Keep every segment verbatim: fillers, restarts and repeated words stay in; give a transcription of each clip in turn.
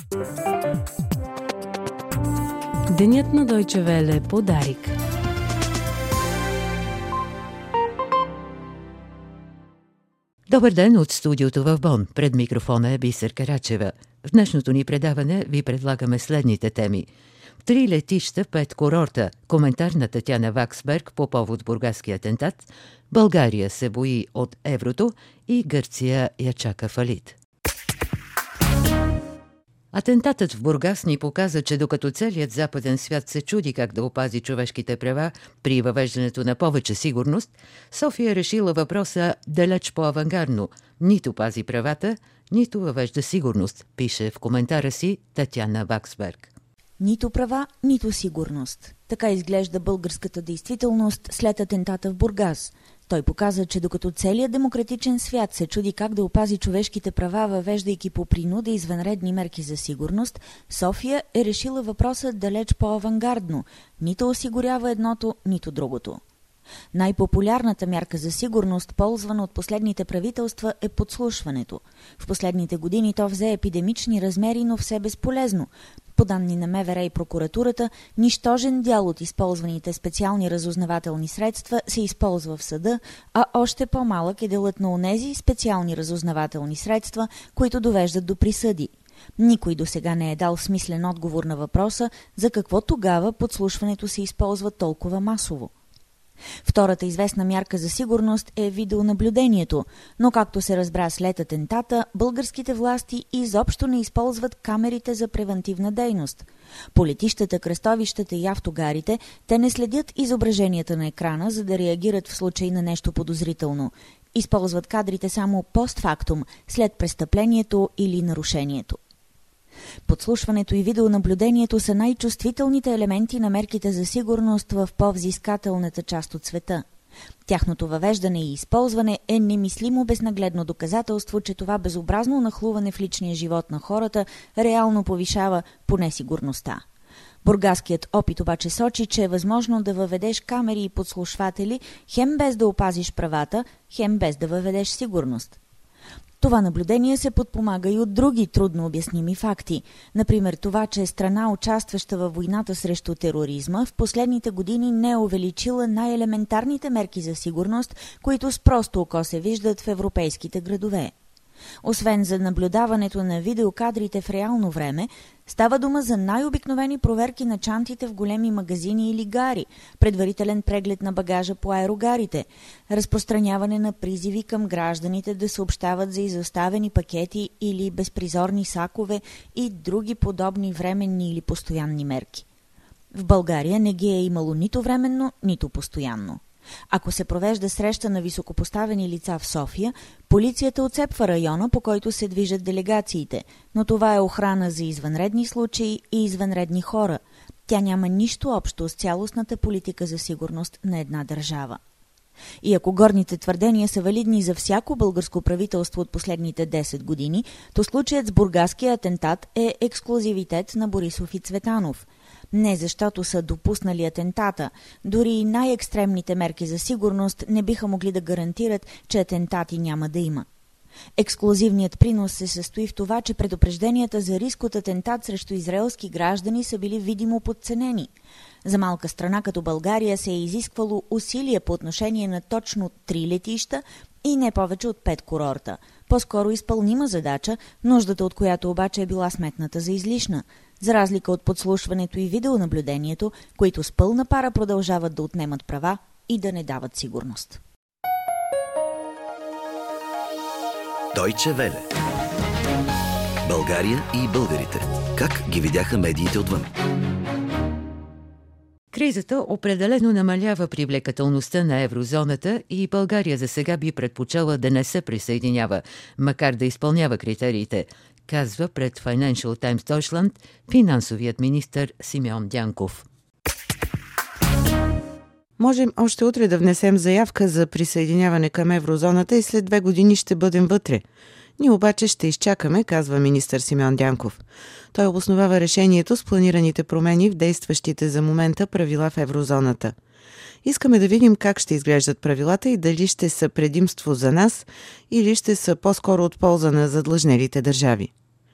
Денят на Deutsche Welle по Дарик. Добър ден от студиото в Бон. Пред микрофона е Бисер Карачева. В днешното ни предаване ви предлагаме следните теми. Три летища, пет курорта. Коментар на Татяна Ваксберг по повод бургаския атентат. България се бои от еврото и Гърция я чака фалит. Атентатът в Бургас ни показа, че докато целият западен свят се чуди как да опази човешките права при въвеждането на повече сигурност, София решила въпроса далеч по-авангардно. Нито пази правата, нито въвежда сигурност, пише в коментара си Татяна Ваксберг. Нито права, нито сигурност. Така изглежда българската действителност след атентата в Бургас. Той показа, че докато целият демократичен свят се чуди как да опази човешките права, въвеждайки по принуда извънредни мерки за сигурност, София е решила въпроса далеч по-авангардно. Нито осигурява едното, нито другото. Най-популярната мярка за сигурност, ползвана от последните правителства, е подслушването. В последните години то взе епидемични размери, но все безполезно. По данни на МВР и прокуратурата, нищожен дял от използваните специални разузнавателни средства се използва в съда, а още по-малък е делът на онези специални разузнавателни средства, които довеждат до присъди. Никой досега не е дал смислен отговор на въпроса за какво тогава подслушването се използва толкова масово. Втората известна мярка за сигурност е видеонаблюдението, но както се разбра след атентата, българските власти изобщо не използват камерите за превантивна дейност. По летищата, кръстовищата и автогарите те не следят изображенията на екрана, за да реагират в случай на нещо подозрително. Използват кадрите само постфактум, след престъплението или нарушението. Подслушването и видеонаблюдението са най-чувствителните елементи на мерките за сигурност в по-взискателната част от света. Тяхното въвеждане и използване е немислимо безнагледно доказателство, че това безобразно нахлуване в личния живот на хората реално повишава поне сигурността. Бургаският опит обаче сочи, че е възможно да въведеш камери и подслушватели хем без да опазиш правата, хем без да въведеш сигурност. Това наблюдение се подпомага и от други трудно обясними факти. Например, това, че страна, участваща във войната срещу тероризма, в последните години не е увеличила най-елементарните мерки за сигурност, които с просто око се виждат в европейските градове. Освен за наблюдаването на видеокадрите в реално време, става дума за най-обикновени проверки на чантите в големи магазини или гари, предварителен преглед на багажа по аерогарите, разпространяване на призиви към гражданите да съобщават за изоставени пакети или безпризорни сакове и други подобни временни или постоянни мерки. В България не ги е имало нито временно, нито постоянно. Ако се провежда среща на високопоставени лица в София, полицията отцепва района, по който се движат делегациите, но това е охрана за извънредни случаи и извънредни хора. Тя няма нищо общо с цялостната политика за сигурност на една държава. И ако горните твърдения са валидни за всяко българско правителство от последните десет години, то случаят с бургаския атентат е ексклузивитет на Борисов и Цветанов. Не защото са допуснали атентата, дори и най-екстремните мерки за сигурност не биха могли да гарантират, че атентати няма да има. Ексклузивният принос се състои в това, че предупрежденията за риск от атентат срещу израелски граждани са били видимо подценени. За малка страна като България се е изисквало усилие по отношение на точно три летища и не повече от пет курорта. По-скоро изпълнима задача, нуждата от която обаче е била сметната за излишна, за разлика от подслушването и видеонаблюдението, които с пълна пара продължават да отнемат права и да не дават сигурност. Deutsche Welle. България и българите. Как ги видяха медиите отвън? Кризата определено намалява привлекателността на еврозоната и България за сега би предпочела да не се присъединява, макар да изпълнява критериите, казва пред Financial Times Deutschland финансовият министър Симеон Дянков. Можем още утре да внесем заявка за присъединяване към еврозоната и след две години ще бъдем вътре. Ние обаче ще изчакаме, казва министър Симеон Дянков. Той обосновава решението с планираните промени в действащите за момента правила в еврозоната. Искаме да видим как ще изглеждат правилата и дали ще са предимство за нас или ще са по-скоро от полза на задлъжнелите държави.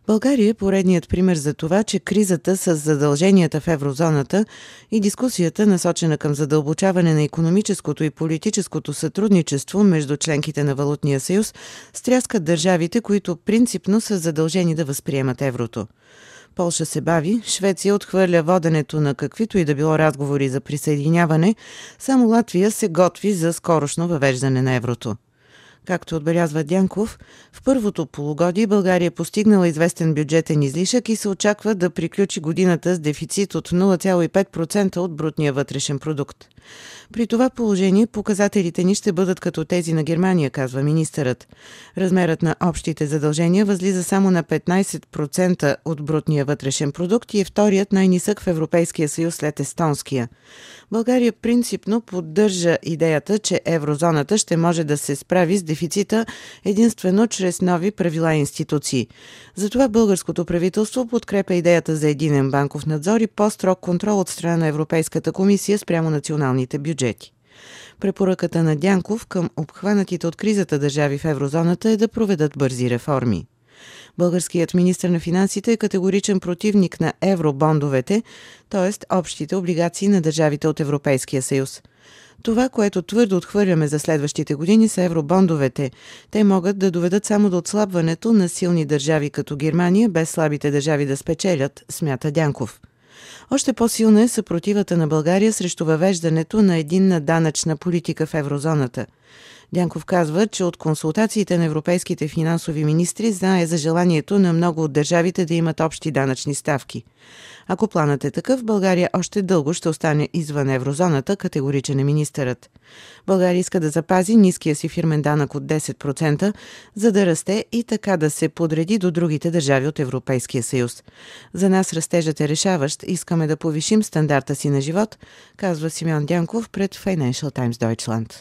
България е поредният пример за това, че кризата с задълженията в еврозоната и дискусията, насочена към задълбочаване на икономическото и политическото сътрудничество между членките на Валутния съюз, стряскат държавите, които принципно са задължени да възприемат еврото. Полша се бави, Швеция отхвърля воденето на каквито и да било разговори за присъединяване, само Латвия се готви за скорошно въвеждане на еврото. Както отбелязва Дянков, в първото полугодие България е постигнала известен бюджетен излишък и се очаква да приключи годината с дефицит от нула цяло и пет процента от брутния вътрешен продукт. При това положение показателите ни ще бъдат като тези на Германия, казва министърът. Размерът на общите задължения възлиза само на петнайсет процента от брутния вътрешен продукт и е вторият най-нисък в Европейския съюз след естонския. България принципно поддържа идеята, че еврозоната ще може да се справи с дефицита единствено чрез нови правила и институции. Затова българското правителство подкрепя идеята за единен банков надзор и по-строг контрол от страна на Европейската комисия спрямо националните бюджети. Препоръката на Дянков към обхванатите от кризата държави в еврозоната е да проведат бързи реформи. Българският министър на финансите е категоричен противник на евробондовете, т.е. общите облигации на държавите от Европейския съюз. Това, което твърдо отхвърляме за следващите години, са евробондовете. Те могат да доведат само до отслабването на силни държави като Германия, без слабите държави да спечелят, смята Дянков. Още по-силна е съпротивата на България срещу въвеждането на единна данъчна политика в еврозоната. Дянков казва, че от консултациите на европейските финансови министри знае за желанието на много от държавите да имат общи данъчни ставки. Ако планът е такъв, България още дълго ще остане извън еврозоната, категоричен е министърът. България иска да запази ниския си фирмен данък от десет процента, за да расте и така да се подреди до другите държави от Европейския съюз. За нас растежът е решаващ, искаме да повишим стандарта си на живот, казва Симеон Дянков пред Financial Times Deutschland.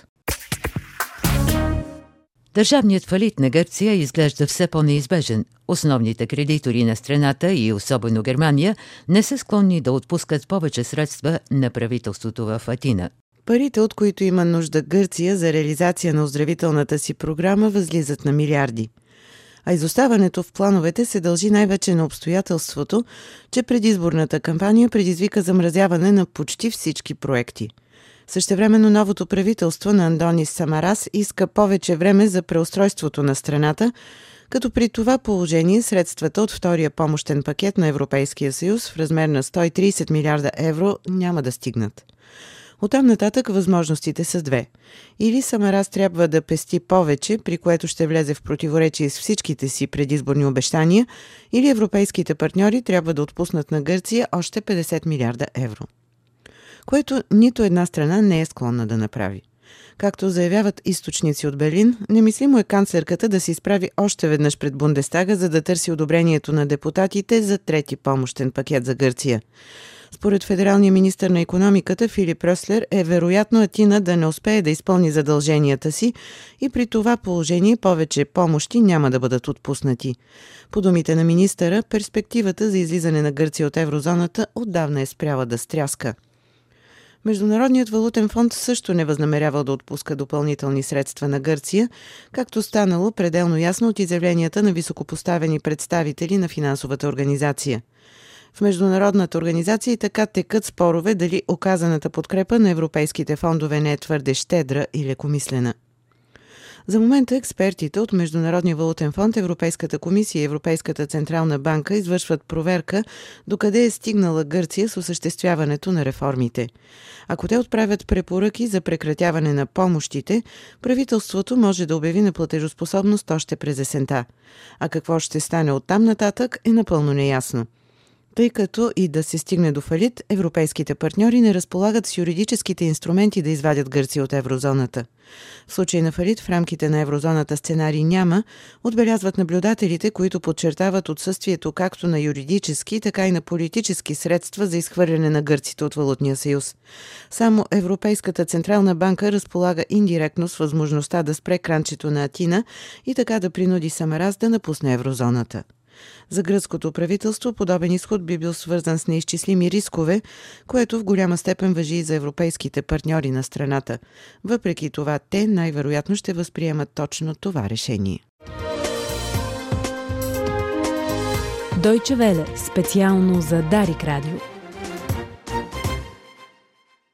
Държавният фалит на Гърция изглежда все по-неизбежен. Основните кредитори на страната и особено Германия не са склонни да отпускат повече средства на правителството в Атина. Парите, от които има нужда Гърция за реализация на оздравителната си програма, възлизат на милиарди. А изоставането в плановете се дължи най-вече на обстоятелството, че предизборната кампания предизвика замразяване на почти всички проекти. Същевременно новото правителство на Андонис Самарас иска повече време за преустройството на страната, като при това положение средствата от втория помощен пакет на Европейския съюз в размер на сто и трийсет милиарда евро няма да стигнат. Оттам нататък възможностите са две. Или Самарас трябва да пести повече, при което ще влезе в противоречие с всичките си предизборни обещания, или европейските партньори трябва да отпуснат на Гърция още петдесет милиарда евро. Което нито една страна не е склонна да направи. Както заявяват източници от Берлин, немислимо е канцлерката да се изправи още веднъж пред Бундестага, за да търси одобрението на депутатите за трети помощен пакет за Гърция. Според федералния министър на икономиката Филип Ръслер е вероятно Атина да не успее да изпълни задълженията си и при това положение повече помощи няма да бъдат отпуснати. По думите на министъра, перспективата за излизане на Гърция от еврозоната отдавна е спряла да стряска. Международният валутен фонд също не възнамерява да отпуска допълнителни средства на Гърция, както станало пределно ясно от изявленията на високопоставени представители на финансовата организация. В международната организация и така текат спорове дали оказаната подкрепа на европейските фондове не е твърде щедра и лекомислена. За момента експертите от Международния валутен фонд, Европейската комисия и Европейската централна банка извършват проверка докъде е стигнала Гърция с осъществяването на реформите. Ако те отправят препоръки за прекратяване на помощите, правителството може да обяви неплатежоспособност още през есента. А какво ще стане оттам нататък е напълно неясно. Тъй като и да се стигне до фалит, европейските партньори не разполагат с юридическите инструменти да извадят Гърция от еврозоната. В случай на фалит в рамките на еврозоната сценарий няма, отбелязват наблюдателите, които подчертават отсъствието както на юридически, така и на политически средства за изхвърляне на гърците от валутния съюз. Само Европейската централна банка разполага индиректно с възможността да спре кранчето на Атина и така да принуди Самарас да напусне еврозоната. За гръцкото правителство подобен изход би бил свързан с неизчислими рискове, което в голяма степен важи и за европейските партньори на страната. Въпреки това, те най-вероятно ще възприемат точно това решение. Дойче Веле, специално за Дарик Радио.